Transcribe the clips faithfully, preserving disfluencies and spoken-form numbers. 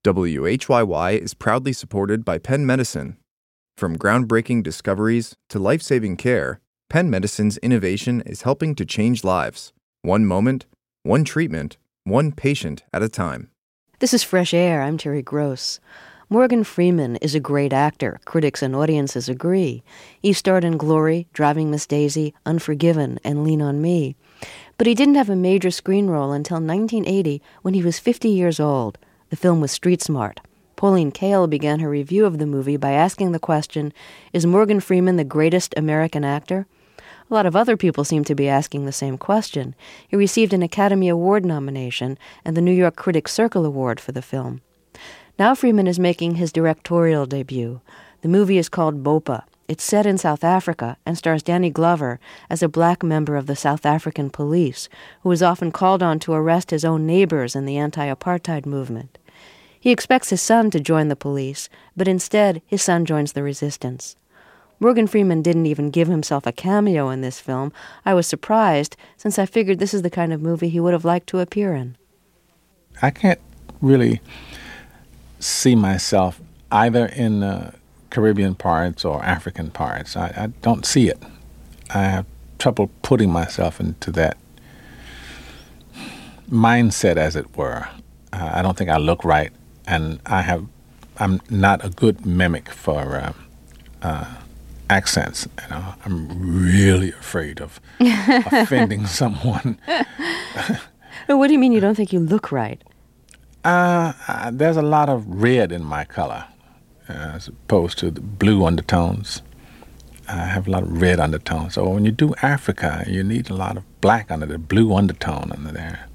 W H Y Y is proudly supported by Penn Medicine. From groundbreaking discoveries to life-saving care, Penn Medicine's innovation is helping to change lives, one moment, one treatment, one patient at a time. This is Fresh Air. I'm Terry Gross. Morgan Freeman is a great actor. Critics and audiences agree. He starred in Glory, Driving Miss Daisy, Unforgiven, and Lean on Me. But he didn't have a major screen role until nineteen eighty when he was fifty years old. The film was Street Smart. Pauline Kael began her review of the movie by asking the question, is Morgan Freeman the greatest American actor? A lot of other people seem to be asking the same question. He received an Academy Award nomination and the New York Critics Circle Award for the film. Now Freeman is making his directorial debut. The movie is called Bopa. It's set in South Africa and stars Danny Glover as a black member of the South African police who is often called on to arrest his own neighbors in the anti-apartheid movement. He expects his son to join the police, but instead his son joins the resistance. Morgan Freeman didn't even give himself a cameo in this film. I was surprised, since I figured this is the kind of movie he would have liked to appear in. I can't really see myself either in uh, Caribbean parts or African parts. I, I don't see it. I have trouble putting myself into that mindset, as it were. Uh, I don't think I look right, and I have. I'm not a good mimic for uh, uh, accents. You know, I'm really afraid of offending someone. What do you mean you don't think you look right? Uh, uh, there's a lot of red in my color, uh, as opposed to the blue undertones. I have a lot of red undertones. So when you do Africa, you need a lot of black under the blue undertone under there.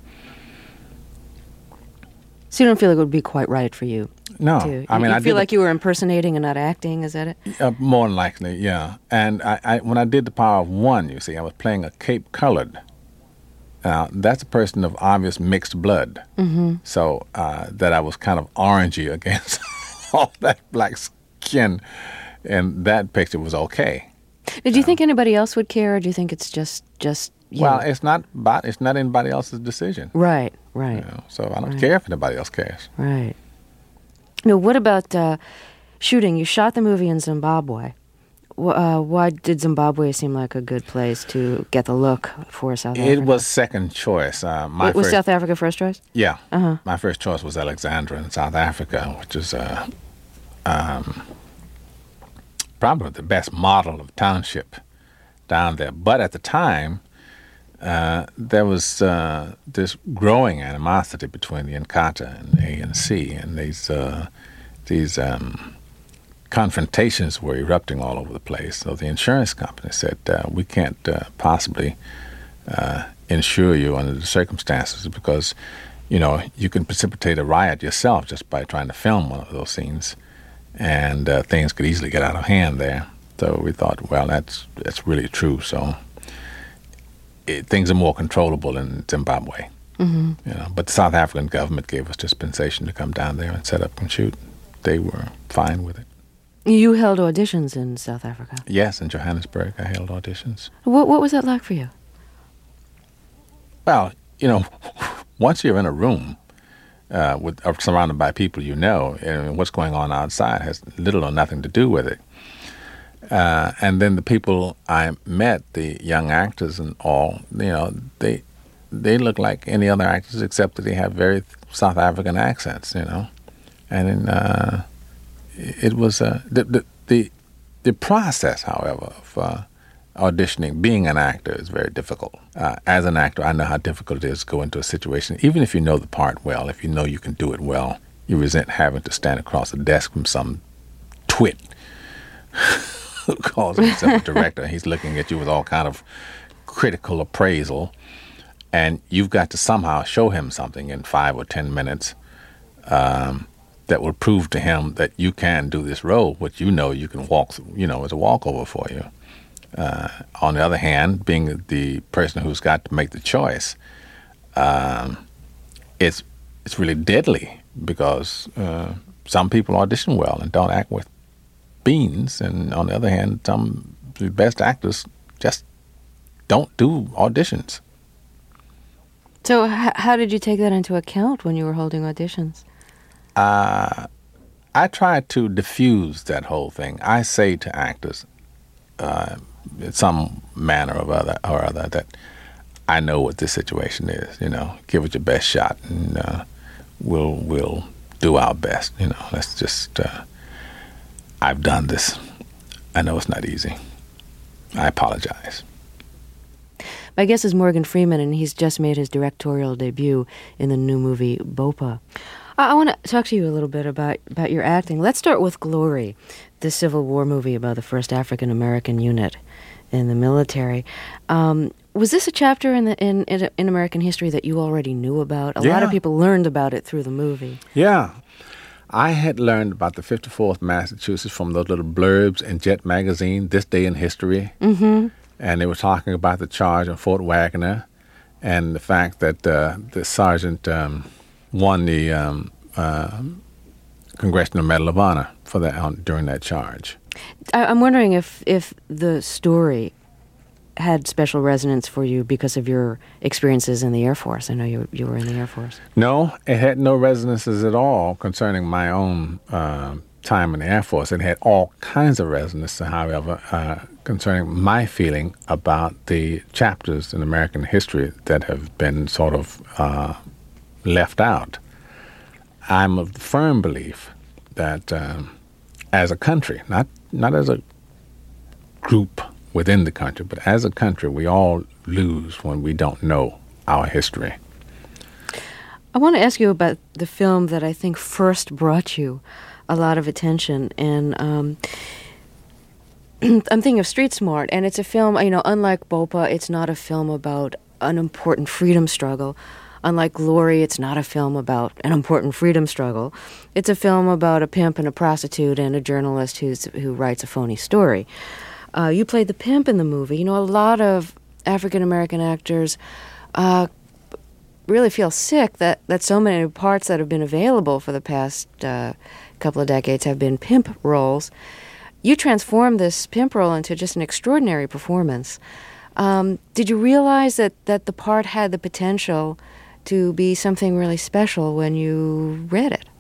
So you don't feel like it would be quite right for you? No. To, I mean, you I feel did like the, you were impersonating and not acting, is that it? Uh, more than likely, yeah. And I, I, when I did The Power of One, you see, I was playing a Cape Colored. Now, that's a person of obvious mixed blood. Mm-hmm. So uh, that I was kind of orangey against all that black skin, and that picture was okay. Did you um, think anybody else would care, or do you think it's just just you? Well, it's not about, it's not anybody else's decision. Right, right. You know, so I don't right. care if anybody else cares. Right. Now, what about uh, shooting? You shot the movie in Zimbabwe. Uh, why did Zimbabwe seem like a good place to get the look for South Africa? It was second choice. Uh, my was first, South Africa first choice? Yeah. Uh-huh. My first choice was Alexandra in South Africa, which is uh, um, probably the best model of township down there. But at the time, uh, there was uh, this growing animosity between the Inkatha and the A N C, and these uh, these um, confrontations were erupting all over the place. So the insurance company said, uh, we can't uh, possibly uh, insure you under the circumstances because, you know, you can precipitate a riot yourself just by trying to film one of those scenes, and uh, things could easily get out of hand there. So we thought, well, that's that's really true. So it, things are more controllable in Zimbabwe. Mm-hmm. You know, but the South African government gave us dispensation to come down there and set up and shoot. They were fine with it. You held auditions in South Africa? Yes, in Johannesburg I held auditions. What What was that like for you? Well, you know, once you're in a room uh, with uh, surrounded by people you know, and what's going on outside has little or nothing to do with it. Uh, and then the people I met, the young actors and all, you know, they they look like any other actors except that they have very South African accents, you know. And in, uh, it was uh, the, the the the process, however, of uh, auditioning, being an actor, is very difficult. Uh, as an actor, I know how difficult it is to go into a situation, even if you know the part well, if you know you can do it well, you resent having to stand across the desk from some twit who calls himself a director. He's looking at you with all kind of critical appraisal, and you've got to somehow show him something in five or ten minutes um, that will prove to him that you can do this role, which you know you can walk, you know, as a walkover for you. Uh, on the other hand, being the person who's got to make the choice, um, it's it's really deadly because uh, some people audition well and don't act with beans, and on the other hand, some of the best actors just don't do auditions. So h- how did you take that into account when you were holding auditions? Uh, I try to diffuse that whole thing. I say to actors, uh, in some manner or other, or other, that I know what this situation is. You know, give it your best shot, and uh, we'll we'll do our best. You know, let's just. Uh, I've done this. I know it's not easy. I apologize. My guest is Morgan Freeman, and he's just made his directorial debut in the new movie Bopa. I, I want to talk to you a little bit about, about your acting. Let's start with Glory, the Civil War movie about the first African-American unit in the military. Um, was this a chapter in, the, in, in in American history that you already knew about? A yeah. lot of people learned about it through the movie. Yeah. I had learned about the fifty-fourth Massachusetts from those little blurbs in Jet magazine, This Day in History. Mm-hmm. And they were talking about the charge on Fort Wagner and the fact that uh, the sergeant um, won the um, uh, Congressional Medal of Honor for that on, during that charge. I, I'm wondering if, if the story had special resonance for you because of your experiences in the Air Force. I know you you were in the Air Force. No, it had no resonances at all concerning my own uh, time in the Air Force. It had all kinds of resonance, however, uh, concerning my feeling about the chapters in American history that have been sort of uh, left out. I'm of the firm belief that um, as a country, not not as a group within the country, but as a country, we all lose when we don't know our history. I want to ask you about the film that I think first brought you a lot of attention, and um, I'm thinking of Street Smart, and it's a film, you know, unlike Bopa, it's not a film about an important freedom struggle. Unlike Glory, it's not a film about an important freedom struggle. It's a film about a pimp and a prostitute and a journalist who's who writes a phony story. Uh, you played the pimp in the movie. You know, a lot of African-American actors uh, really feel sick that, that so many parts that have been available for the past uh, couple of decades have been pimp roles. You transformed this pimp role into just an extraordinary performance. Um, did you realize that, that the part had the potential to be something really special when you read it?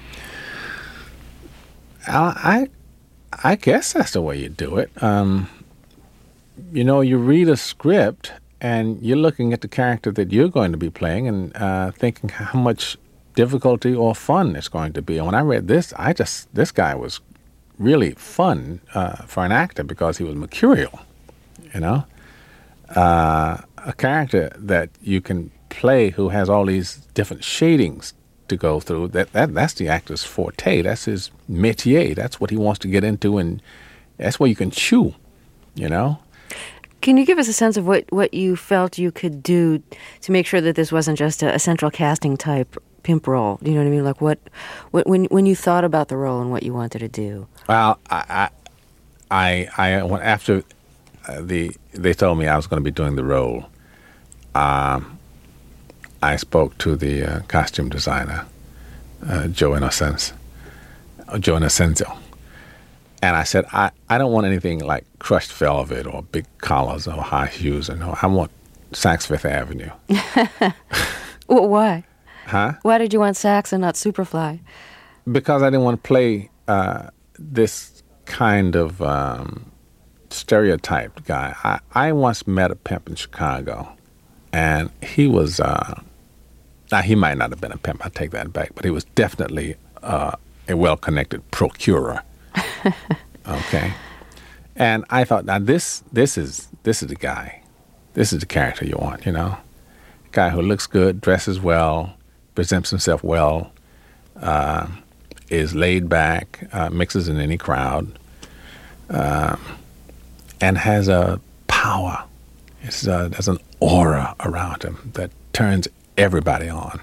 Uh, I... I guess that's the way you do it. Um, you know, you read a script and you're looking at the character that you're going to be playing and uh, thinking how much difficulty or fun it's going to be. And when I read this, I just, this guy was really fun uh, for an actor because he was mercurial, you know? Uh, a character that you can play who has all these different shadings to go through, that, that that's the actor's forte. That's his métier. That's what he wants to get into, and that's where you can chew, you know? Can you give us a sense of what, what you felt you could do to make sure that this wasn't just a, a central casting type pimp role? You know what I mean? Like what, what when when you thought about the role and what you wanted to do? Well, I I I, I went after the they told me I was going to be doing the role. Um, I spoke to the uh, costume designer, uh, Joe Innocenzo, uh, Joe Innocenzo, and I said, I, I don't want anything like crushed velvet or big collars or high heels. And no, I want Saks Fifth Avenue. Well, why? Huh? Why did you want Saks and not Superfly? Because I didn't want to play uh, this kind of um, stereotyped guy. I, I once met a pimp in Chicago, and he was... Uh, Now, he might not have been a pimp, I take that back, but he was definitely uh, a well-connected procurer. Okay? And I thought, now this this is this is the guy. This is the character you want, you know? Guy who looks good, dresses well, presents himself well, uh, is laid back, uh, mixes in any crowd, uh, and has a power. It's, uh, there's an aura around him that turns everybody on.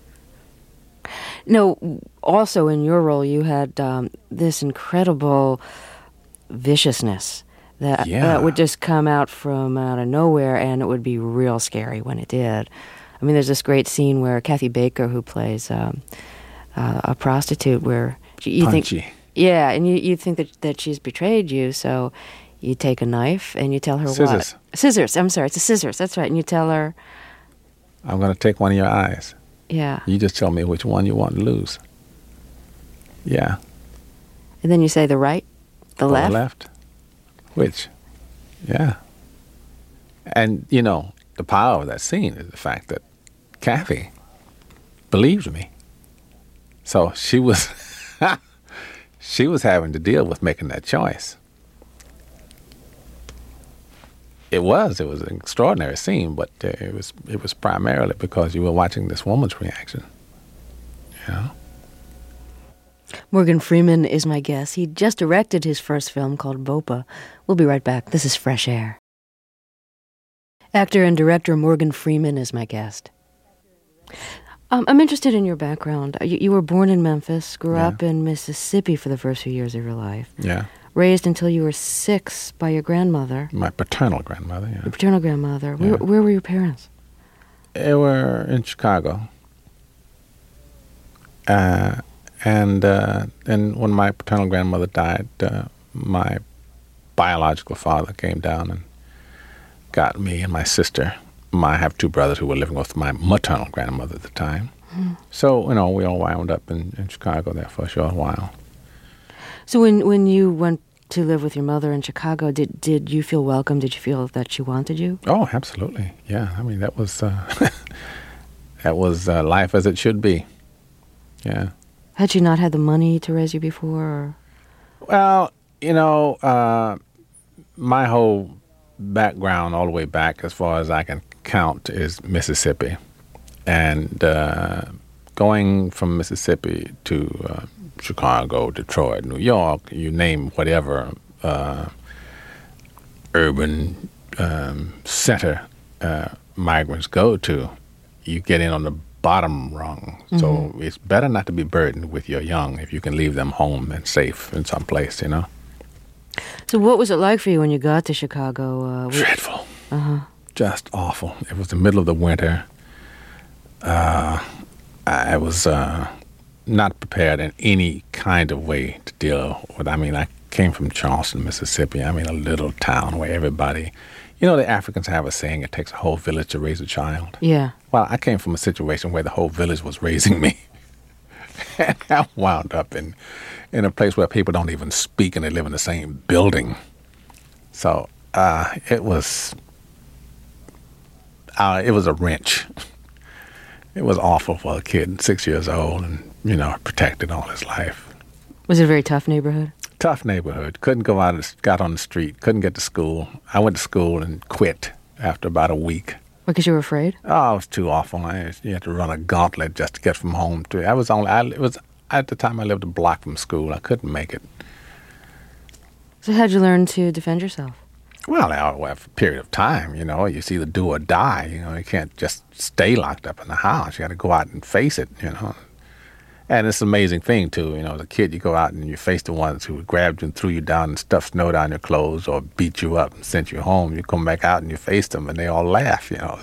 No, also in your role, you had um, this incredible viciousness that, yeah. that would just come out from out of nowhere, and it would be real scary when it did. I mean, there's this great scene where Kathy Baker, who plays um, uh, a prostitute, where you Punchy. think, yeah, and you, you think that, that she's betrayed you, so you take a knife and you tell her Scissors. what? Scissors. I'm sorry, it's a scissors. That's right. And you tell her, I'm going to take one of your eyes. yeah. You just tell me which one you want to lose. Yeah. And then you say the right, the Or left? The left. Which, yeah. And, you know, the power of that scene is the fact that Kathy believed me. So she was, she was having to deal with making that choice. It was. It was an extraordinary scene, but uh, it was it was primarily because you were watching this woman's reaction. You know? Morgan Freeman is my guest. He just directed his first film called Vopa. We'll be right back. This is Fresh Air. Actor and director Morgan Freeman is my guest. Um, I'm interested in your background. You, you were born in Memphis, grew Yeah. up in Mississippi for the first few years of your life. Yeah. Raised until you were six by your grandmother, My paternal grandmother, yeah. your paternal grandmother. Where, Yeah. where were your parents? They were in Chicago. Uh, and uh, and when my paternal grandmother died, uh, my biological father came down and got me and my sister. My, I have two brothers who were living with my maternal grandmother at the time. Hmm. So, you know, we all wound up in, in Chicago there for a short while. So when, when you went to live with your mother in Chicago, did, did you feel welcome? Did you feel that she wanted you? Oh, absolutely. Yeah, I mean, that was, uh, that was uh, life as it should be. Yeah. Had she not had the money to raise you before? Or? Well, you know, uh, my whole background all the way back, as far as I can count, is Mississippi. And uh, going from Mississippi to uh, Chicago, Detroit, New York, you name whatever uh, urban um, center uh, migrants go to, you get in on the bottom rung. Mm-hmm. So it's better not to be burdened with your young if you can leave them home and safe in some place, you know. So what was it like for you when you got to Chicago? Uh, Dreadful. Uh-huh. Just awful. It was the middle of the winter. Uh, I was uh, not prepared in any kind of way to deal with. I mean, I came from Charleston, Mississippi. I mean, a little town where everybody, you know, the Africans have a saying, it takes a whole village to raise a child. Yeah. Well, I came from a situation where the whole village was raising me. And I wound up in, in a place where people don't even speak and they live in the same building. So uh, it was, uh, it was a wrench. It was awful for a kid, six years old, and, you know, protected all his life. Was it a very tough neighborhood? Tough neighborhood. Couldn't go out, got on the street, couldn't get to school. I went to school and quit after about a week. Because you were afraid? Oh, it was too awful. I, you had to run a gauntlet just to get from home to. I was only. I, it was at the time I lived a block from school. I couldn't make it. So how'd you learn to defend yourself? Well, after a period of time, you know, you either do or die. You know, you can't just stay locked up in the house. You got to go out and face it. You know, and it's an amazing thing too. You know, as a kid, you go out and you face the ones who grabbed you and threw you down and stuffed snow down your clothes or beat you up and sent you home. You come back out and you face them, and they all laugh. You know.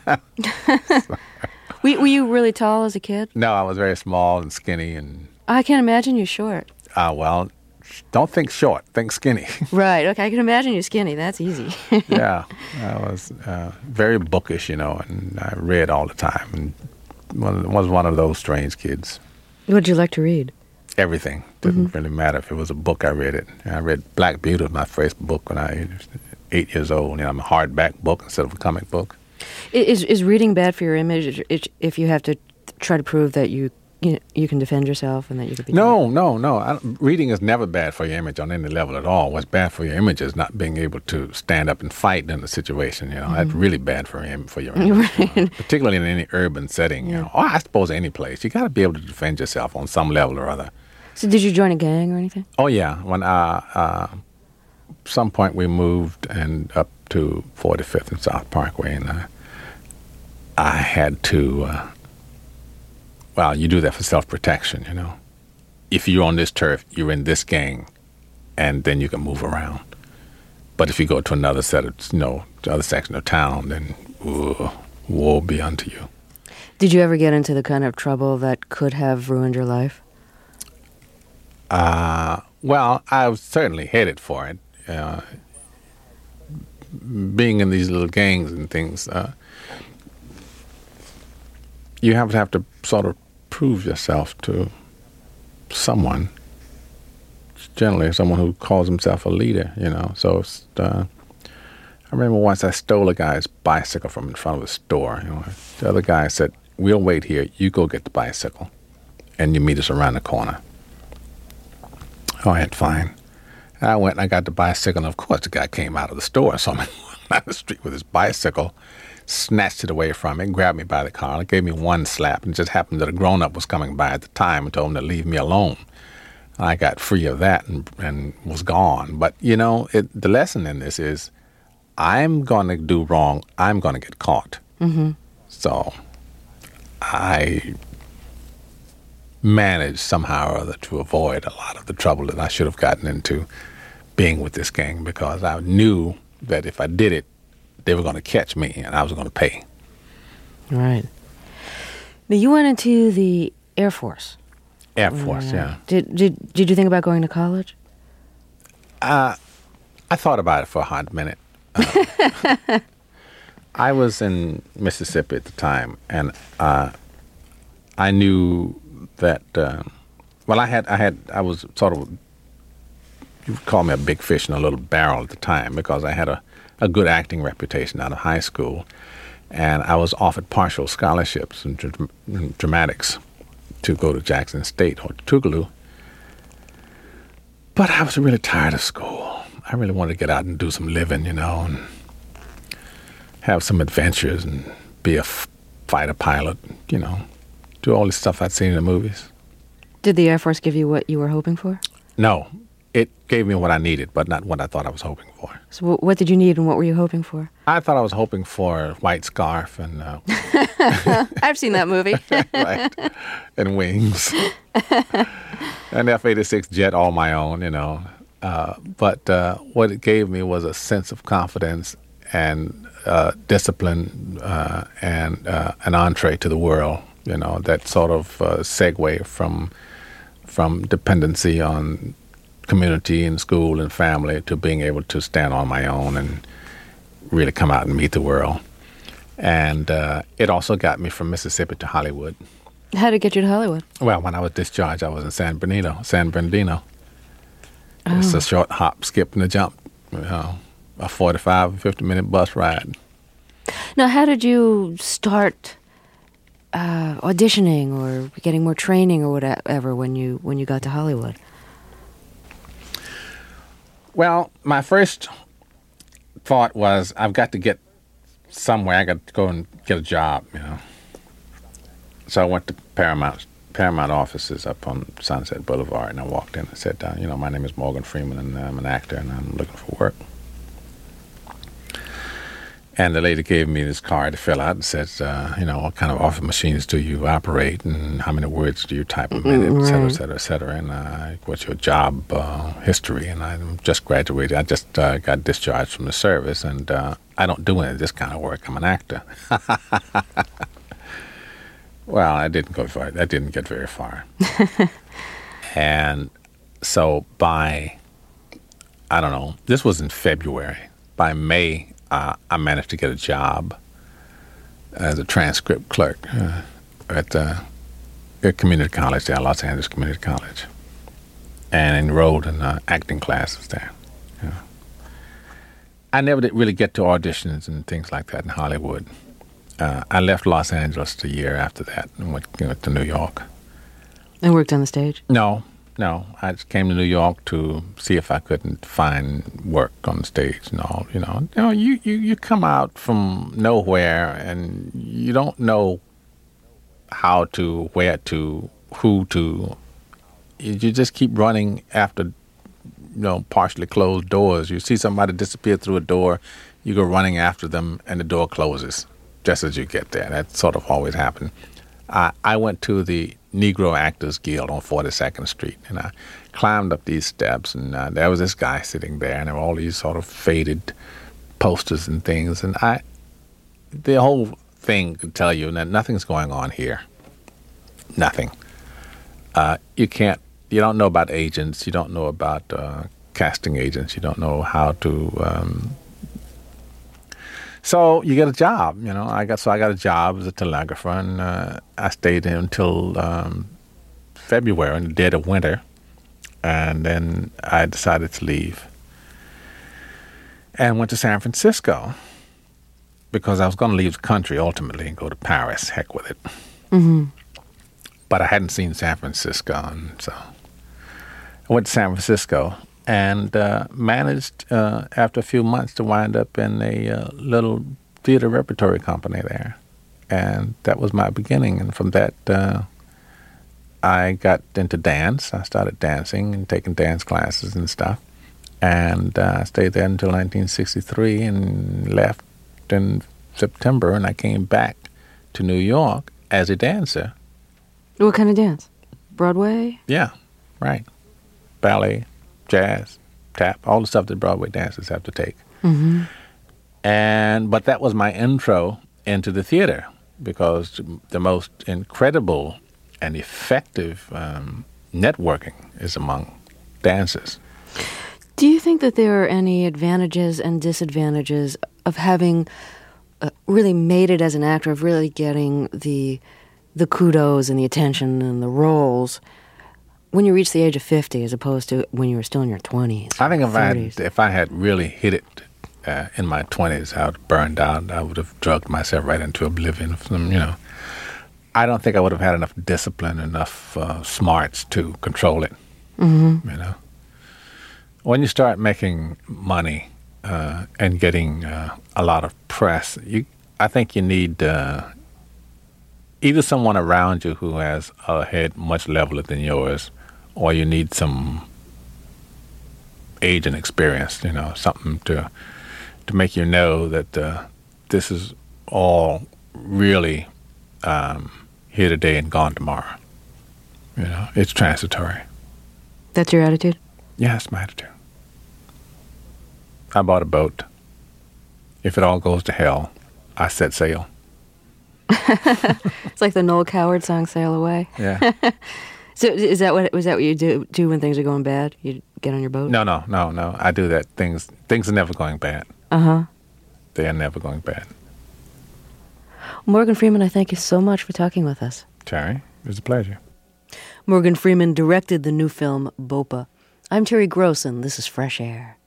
were, were you really tall as a kid? No, I was very small and skinny, and I can't imagine you short. uh, well. Don't think short, think skinny. Right, okay, I can imagine you skinny. That's easy. Yeah, I was uh, very bookish, you know, and I read all the time, and one, was one of those strange kids. What did you like to read? Everything. Didn't Mm-hmm. really matter if it was a book, I read it. I read Black Beauty, was my first book when I was eight years old. You know, I'm a hardback book instead of a comic book. Is, is reading bad for your image if you have to try to prove that you You, know, you can defend yourself and that you could be... No, no, no. I, reading is never bad for your image on any level at all. What's bad for your image is not being able to stand up and fight in a situation. You know, mm-hmm. That's really bad for your, for your image, right. You know, particularly in any urban setting. You know, or I suppose any place. You got to be able to defend yourself on some level or other. So did you join a gang or anything? Oh, yeah. When uh, uh, some point we moved and up to forty-fifth and South Parkway, and uh, I had to... Uh, Well, you do that for self-protection, you know. If you're on this turf, you're in this gang, and then you can move around. But if you go to another set of, you know, to other section of town, then ooh, woe be unto you. Did you ever get into the kind of trouble that could have ruined your life? Uh, well, I was certainly headed for it. Uh, being in these little gangs and things, uh, you have to have to sort of prove yourself to someone, generally someone who calls himself a leader, you know. So it's, uh, I remember once I stole a guy's bicycle from in front of a store. You know, the other guy said, "We'll wait here. You go get the bicycle, and you meet us around the corner." All right, fine. And I went and I got the bicycle, and of course the guy came out of the store, so I'm down the street with his bicycle, snatched it away from me, grabbed me by the collar, gave me one slap, and it just happened that a grown-up was coming by at the time and told him to leave me alone. I got free of that and, and was gone. But, you know, it, the lesson in this is I'm going to do wrong. I'm going to get caught. Mm-hmm. So I managed somehow or other to avoid a lot of the trouble that I should have gotten into being with this gang, because I knew that if I did it, they were going to catch me and I was going to pay. Right. Now, you went into the Air Force. Air Force, yeah. yeah. Did, did did you think about going to college? Uh, I thought about it for a hot minute. Uh, I was in Mississippi at the time, and uh, I knew that. Uh, well, I had, I had, I was sort of, you would call me a big fish in a little barrel at the time, because I had a, a good acting reputation out of high school, and I was offered partial scholarships in, dr- in dramatics to go to Jackson State or Tougaloo. But I was really tired of school. I really wanted to get out and do some living, you know, and have some adventures and be a f- fighter pilot, you know, do all this stuff I'd seen in the movies. Did the Air Force give you what you were hoping for? No. It gave me what I needed, but not what I thought I was hoping for. So w- what did you need and what were you hoping for? I thought I was hoping for a white scarf and... Uh, I've seen that movie. Right. And wings. An F eighty-six jet all my own, you know. Uh, but uh, what it gave me was a sense of confidence and uh, discipline uh, and uh, an entree to the world, you know, that sort of uh, segue from from dependency on community and school and family to being able to stand on my own and really come out and meet the world. And uh, it also got me from Mississippi to Hollywood. How did it get you to Hollywood? Well, when I was discharged, I was in San Bernardino. San Bernardino. Oh. It's a short hop, skip, and a jump. You know, a forty-five, fifty-minute bus ride. Now, how did you start uh, auditioning or getting more training or whatever when you when you got to Hollywood? Well, my first thought was, I've got to get somewhere. I got to go and get a job, you know. So I went to Paramount Paramount offices up on Sunset Boulevard, and I walked in and sat down. You know, my name is Morgan Freeman, and I'm an actor, and I'm looking for work. And the lady gave me this card to fill out and says, uh, you know, what kind of office machines do you operate, and how many words do you type a minute, et cetera, et cetera, et cetera, and uh, what's your job uh, history? And I just graduated. I just uh, got discharged from the service, and uh, I don't do any of this kind of work. I'm an actor. Well, I didn't go far. I didn't get very far. And so by, I don't know, this was in February. By May, uh, I managed to get a job as a transcript clerk uh, at uh, a community college there, Los Angeles Community College, and enrolled in uh, acting classes there. You know. I never did really get to auditions and things like that in Hollywood. Uh, I left Los Angeles the year after that and went, you know, to New York. And worked on the stage? No, no. I just came to New York to see if I couldn't find work on the stage and all. You know, you know, you, you, you come out from nowhere and you don't know how to, where to, who to. You, you just keep running after, you know, partially closed doors. You see somebody disappear through a door, you go running after them, and the door closes just as you get there. That sort of always happened. Uh, I went to the Negro Actors Guild on forty-second Street, and I climbed up these steps, and uh, there was this guy sitting there, and there were all these sort of faded posters and things, and I, the whole thing could tell you that nothing's going on here. Nothing. Uh, you can't, you don't know about agents, you don't know about uh, casting agents, you don't know how to... Um, So you get a job, you know. I got so I got a job as a telegrapher, and uh, I stayed there until um, February, in the dead of winter, and then I decided to leave and went to San Francisco because I was going to leave the country ultimately and go to Paris. Heck with it. Mm-hmm. But I hadn't seen San Francisco, and so I went to San Francisco and uh, managed, uh, after a few months, to wind up in a uh, little theater repertory company there. And that was my beginning. And from that, uh, I got into dance. I started dancing and taking dance classes and stuff. And uh, I stayed there until nineteen sixty-three and left in September. And I came back to New York as a dancer. What kind of dance? Broadway? Yeah, right. Ballet, jazz, tap, all the stuff that Broadway dancers have to take. Mm-hmm. And but that was my intro into the theater, because the most incredible and effective um, networking is among dancers. Do you think that there are any advantages and disadvantages of having uh, really made it as an actor, of really getting the the kudos and the attention and the roles when you reach the age of fifty, as opposed to when you were still in your twenties? I think if thirties? I had, if I had really hit it uh, in my twenties, I would have burned out. I would have drugged myself right into oblivion. From, you know, I don't think I would have had enough discipline, enough uh, smarts to control it. Mm-hmm. You know, when you start making money uh, and getting uh, a lot of press, you, I think you need uh, either someone around you who has a head much leveler than yours, or you need some age and experience, you know, something to to make you know that uh, this is all really um, here today and gone tomorrow. You know, it's transitory. That's your attitude? Yeah, that's my attitude. I bought a boat. If it all goes to hell, I set sail. It's like the Noel Coward song, "Sail Away." Yeah. So is that what was that what you do do when things are going bad? You get on your boat? No, no, no, no. I do that. Things things are never going bad. Uh huh. They are never going bad. Morgan Freeman, I thank you so much for talking with us. Terry, it was a pleasure. Morgan Freeman directed the new film Bopa. I'm Terry Gross, and this is Fresh Air.